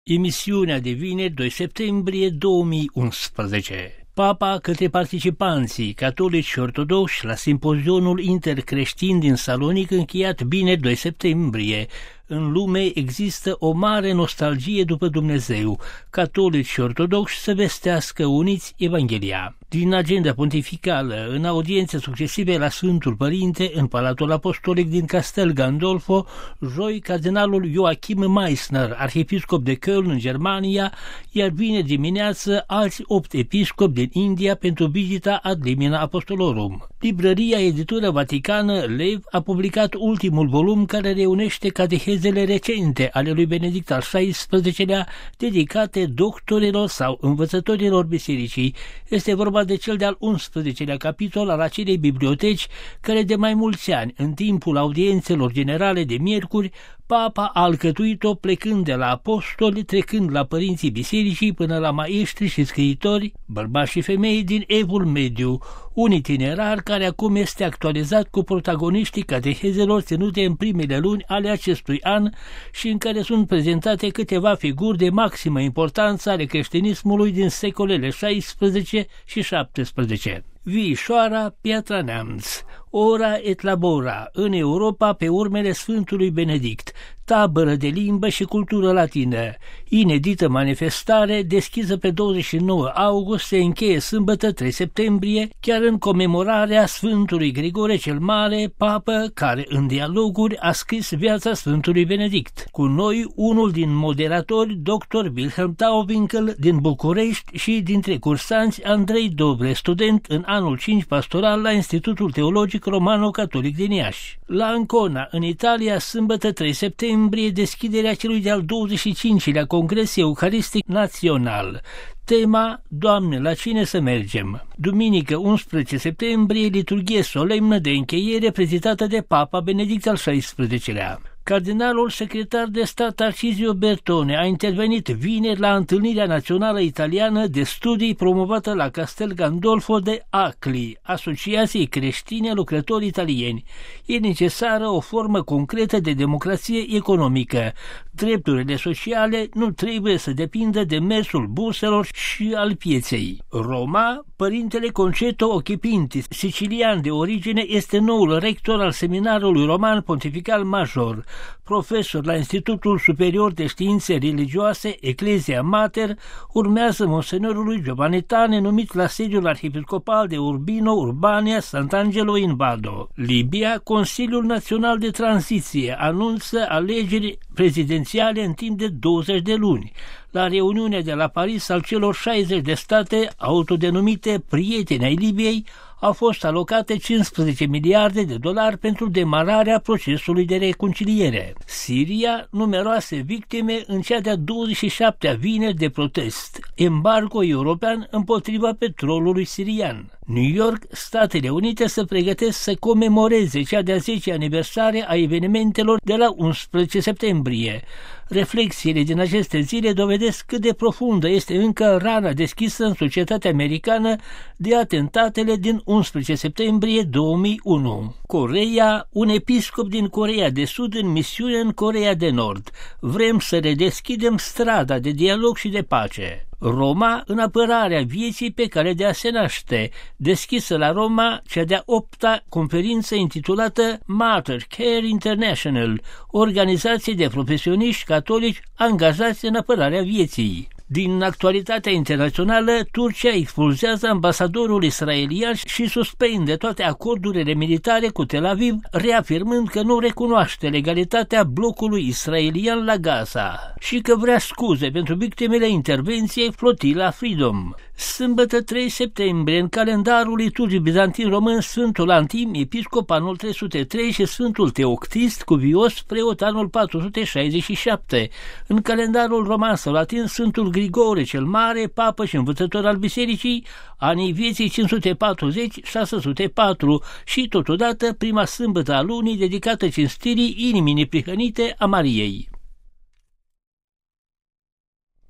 Emisiunea de vineri 2 septembrie 2011. Papa către participanții catolici și ortodoxi la simpozionul intercreștin din Salonic încheiat vineri 2 septembrie. În lume există o mare nostalgie după Dumnezeu. Catolici și ortodoxi să vestească uniți Evanghelia. Din agenda pontificală, în audiențe succesive la Sfântul Părinte, în Palatul Apostolic din Castel Gandolfo, joi cardinalul Joachim Meissner, arhiepiscop de Köln în Germania, iar vineri dimineață alți 8 episcopi din India pentru vizita ad limina apostolorum. Librăria Editură Vaticană Lev a publicat ultimul volum care reunește catehezele recente ale lui Benedict al XVI-lea dedicate doctorilor sau învățătorilor bisericii. Este vorba de cel de-al 11-lea capitol al acelei biblioteci care de mai mulți ani, în timpul audiențelor generale de miercuri, Papa a alcătuit-o plecând de la apostoli, trecând la părinții bisericii până la maestri și scriitori, bărbați și femei din Evul Mediu, un itinerar care acum este actualizat cu protagoniștii catehezelor ținute în primele luni ale acestui an și în care sunt prezentate câteva figuri de maximă importanță ale creștinismului din secolele 16 și 17. Vișoara Piatra Neamț, Ora et Labora, în Europa pe urmele Sfântului Benedict, tabără de limbă și cultură latină, inedită manifestare deschisă pe 29 august, se încheie sâmbătă 3 septembrie, chiar în comemorarea Sfântului Grigore cel Mare, papă care în dialoguri a scris viața Sfântului Benedict. Cu noi unul din moderatori, dr. Wilhelm Tauwinkel din București și dintre cursanți Andrei Dobre, student în anul 5 pastoral la Institutul Teologic Romano-Catolic din Iași. La Ancona, în Italia, sâmbătă 3 septembrie, deschiderea celui de-al 25-lea Congres Eucaristic Național. Tema: Doamne, la cine să mergem? Duminică 11 septembrie, liturghie solemnă de încheiere prezidată de Papa Benedict al XVI-lea. Cardinalul secretar de stat Tarcisio Bertone a intervenit vineri la întâlnirea națională italiană de studii promovată la Castel Gandolfo de ACLI, Asociației Creștine Lucrători Italieni. E necesară o formă concretă de democrație economică. Drepturile sociale nu trebuie să depindă de mersul burselor și al pieței. Roma, părintele Concetto Occhipinti, sicilian de origine, este noul rector al Seminarului Roman Pontifical Major. Profesor la Institutul Superior de Științe Religioase, Ecclesia Mater, urmează monsenorului Giovannitane, numit la sediul arhiepiscopal de Urbino Urbania Sant'Angelo in Vado. Libia, Consiliul Național de Tranziție anunță alegeri prezidențiale în timp de 20 de luni. La reuniunea de la Paris al celor 60 de state autodenumite prieteni ai Libiei, au fost alocate 15 miliarde de dolari pentru demararea procesului de reconciliere. Siria, numeroase victime în cea de-a 27-a vineri de protest. Embargo european împotriva petrolului sirian. New York, Statele Unite se pregătesc să comemoreze cea de-a 10-a aniversare a evenimentelor de la 11 septembrie. Reflexiile din aceste zile dovedesc cât de profundă este încă rana deschisă în societatea americană de atentatele din 11 septembrie 2001. Coreea, un episcop din Coreea de Sud în misiune în Coreea de Nord. Vrem să redeschidem strada de dialog și de pace. Roma, în apărarea vieții pe care de a se naște, deschisă la Roma cea de-a 8-a conferință intitulată Mater Care International, organizație de profesioniști catolici angajați în apărarea vieții. Din actualitatea internațională, Turcia expulzează ambasadorul israelian și suspendă toate acordurile militare cu Tel Aviv, reafirmând că nu recunoaște legalitatea blocului israelian la Gaza și că vrea scuze pentru victimele intervenției flotila Freedom. Sâmbătă 3 septembrie, în calendarul liturgic bizantin român, Sfântul Antim, episcop anul 303 și Sfântul Teoctist, cuvios, preot anul 467. În calendarul roman sau latin, Sfântul Grigore cel Mare, papă și învățător al bisericii, anii vieții 540-604 și totodată prima sâmbătă a lunii dedicată cinstirii inimii neprihănite a Mariei.